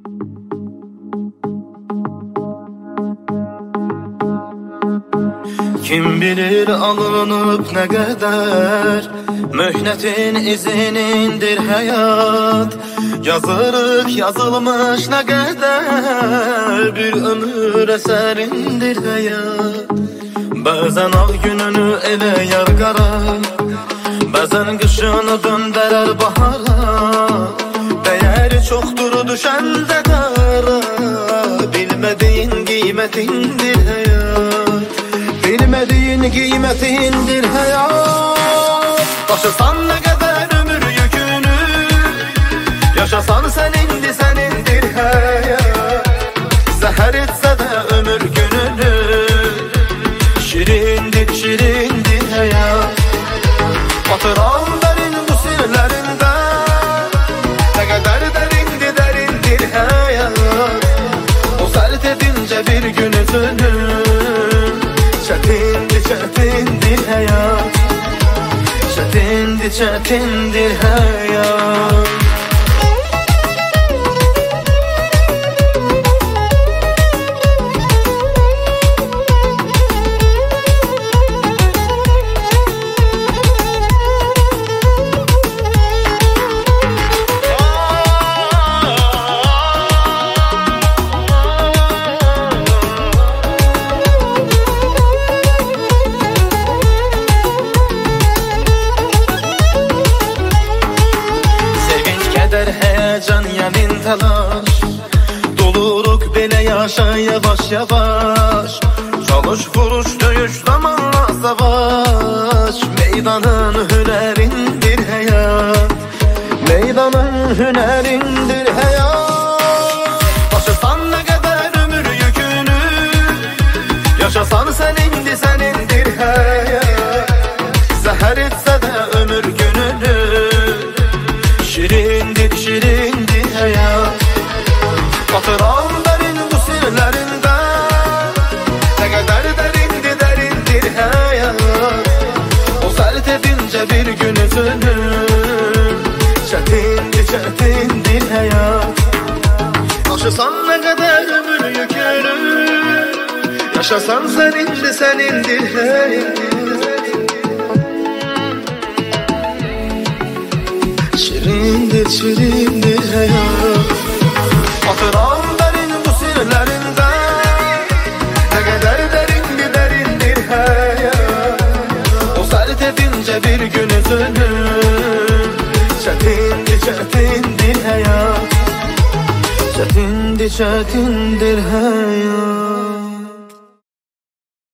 Kim bilir alınıp ne kadar mühnetin izinindir hayat. Yazırık yazılmış ne kadar bir ömür eserindir hayat. Bazen al gününü ele yargara, bazen kışını döndürür bahara. Değeri çoktur düşende dara, bilmediğin kıymetindir hayat. Bilmediğin kıymetindir hayat. Taşısan ne kadar ömür yükünü, yaşasan senindir hayat. Zehir etse de ömür gününü, şirindir hayat. Batıran derin bu sirlerinde, ne kadar derindir hayat. O sert edince bir gün üzünü, çetindir hayat. Çetindir hayat. Heyecan yemin telaş, doluruk bile yaşa yavaş yavaş. Çalış vuruş döyüş zamanla savaş. Meydanın hünerindir hayat. Meydanın hünerindir hayat. Taşısan ne kadar ömür yükünü, yaşasan senindir hayat. Zehir etse de ömür gününü, şirindir hayat. Batıran derin bu sirlerinde, ne kadar derindir hayat. O sert edince bir gün üzünü, çetindir hayat. Taşısan ne kadar ömür yükünü, yaşasan senindir hayat. Şirindir hayat. Batıran derin bu sirlerinde, ne kadar derindir hayat. O sert edince bir gün üzünü, çetindir hayat. Çetindir hayat.